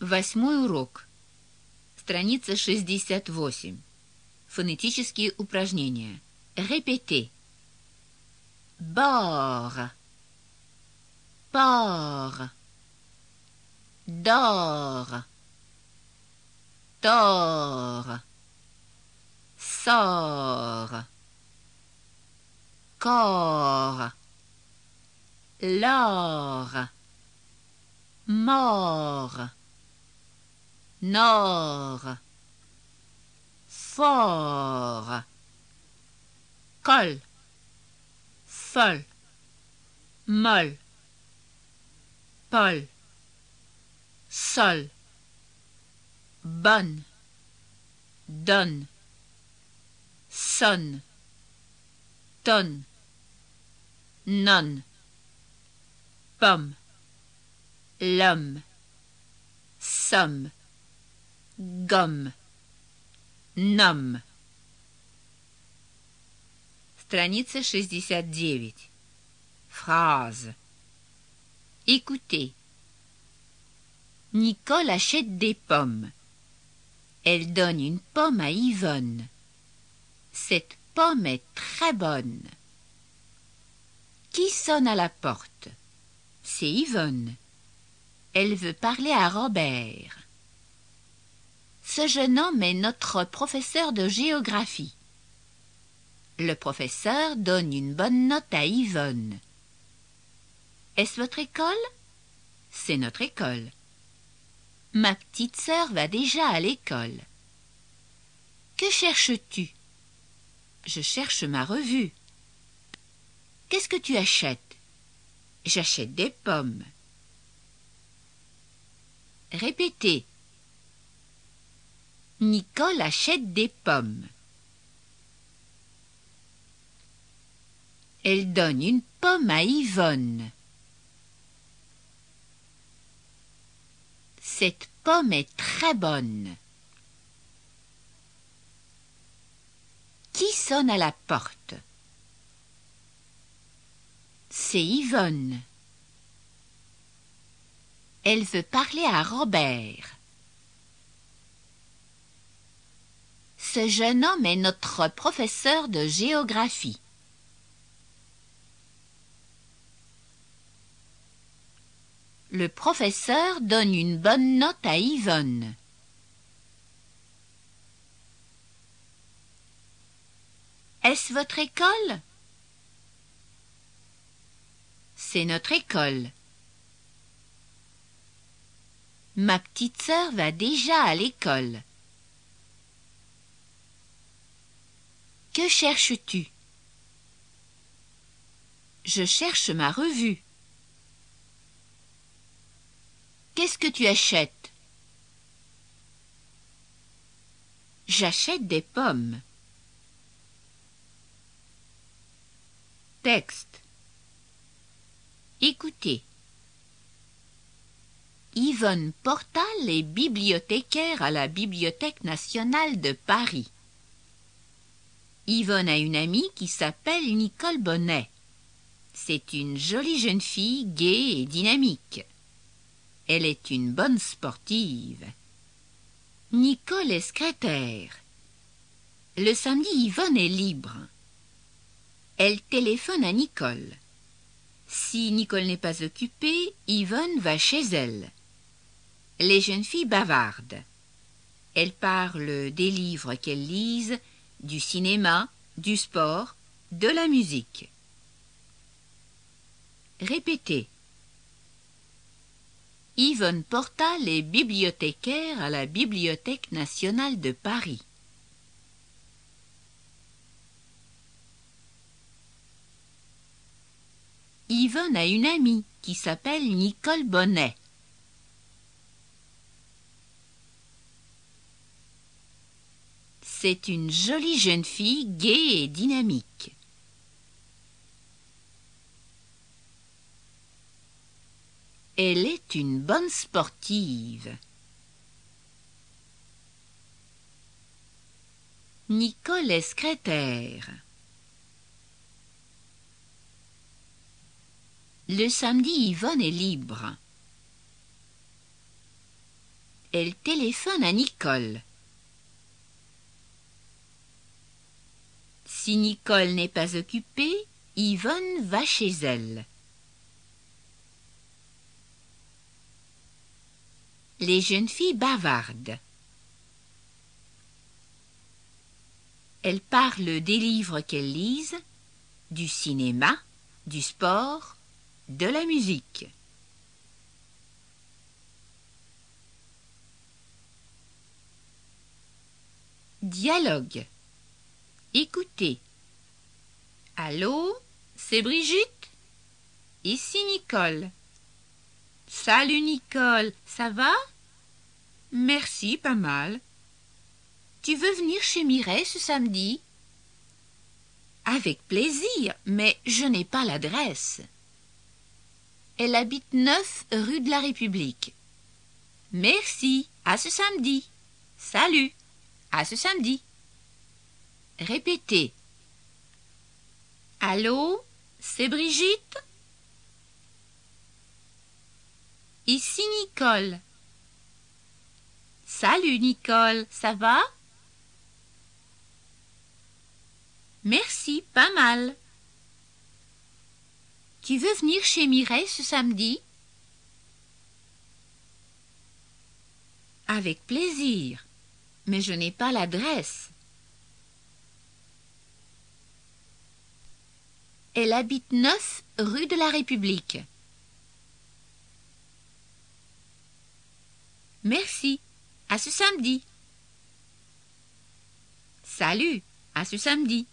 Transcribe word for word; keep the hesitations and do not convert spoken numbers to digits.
Восьмой урок. Страница шестьдесят восемь. Фонетические упражнения. Répétez. Bord. Port. Dort. Tord. Sort. Corps. L'or. Mort. Nord. Fort. Col. Folle. Molle. Paul. Sol. Bonne. Donne. Sonne. Tonne. Nonne. Pomme. L'homme. Somme. Gomme. Nomme. Страница шестьдесят девять. Phrase. Écoutez. Nicole achète des pommes. Elle donne une pomme à Yvonne. Cette pomme est très bonne. Qui sonne à la porte? C'est Yvonne. Elle veut parler à Robert. Ce jeune homme est notre professeur de géographie. Le professeur donne une bonne note à Yvonne. Est-ce votre école? C'est notre école. Ma petite sœur va déjà à l'école. Que cherches-tu? Je cherche ma revue. Qu'est-ce que tu achètes? J'achète des pommes. Répétez. Nicole achète des pommes. Elle donne une pomme à Yvonne. Cette pomme est très bonne. Qui sonne à la porte? C'est Yvonne. Elle veut parler à Robert. Ce jeune homme est notre professeur de géographie. Le professeur donne une bonne note à Yvonne. Est-ce votre école? C'est notre école. Ma petite sœur va déjà à l'école. Que cherches-tu? Je cherche ma revue. Qu'est-ce que tu achètes? J'achète des pommes. Texte. Écoutez. Yvonne Portal est bibliothécaire à la Bibliothèque nationale de Paris. Yvonne a une amie qui s'appelle Nicole Bonnet. C'est une jolie jeune fille, gaie et dynamique. Elle est une bonne sportive. Nicole est secrétaire. Le samedi, Yvonne est libre. Elle téléphone à Nicole. Si Nicole n'est pas occupée, Yvonne va chez elle. Les jeunes filles bavardent. Elles parlent des livres qu'elles lisent, du cinéma, du sport, de la musique. Répétez. Yvonne Portal est bibliothécaire à la Bibliothèque nationale de Paris. Yvonne a une amie qui s'appelle Nicole Bonnet. C'est une jolie jeune fille, gaie et dynamique. Elle est une bonne sportive. Nicole est secrétaire. Le samedi, Yvonne est libre. Elle téléphone à Nicole. Si Nicole n'est pas occupée, Yvonne va chez elle. Les jeunes filles bavardent. Elles parlent des livres qu'elles lisent, du cinéma, du sport, de la musique. Dialogue. Écoutez. Allô, c'est Brigitte? Ici Nicole. Salut Nicole, ça va? Merci, pas mal. Tu veux venir chez Mireille ce samedi? Avec plaisir, mais je n'ai pas l'adresse. Elle habite neuf rue de la République. Merci, à ce samedi. Salut, à ce samedi. Répétez. Allô, c'est Brigitte? Ici Nicole. Salut Nicole, ça va? Merci, pas mal. Tu veux venir chez Mireille ce samedi? Avec plaisir, mais je n'ai pas l'adresse. Elle habite neuf rue de la République. Merci, à ce samedi. Salut, à ce samedi.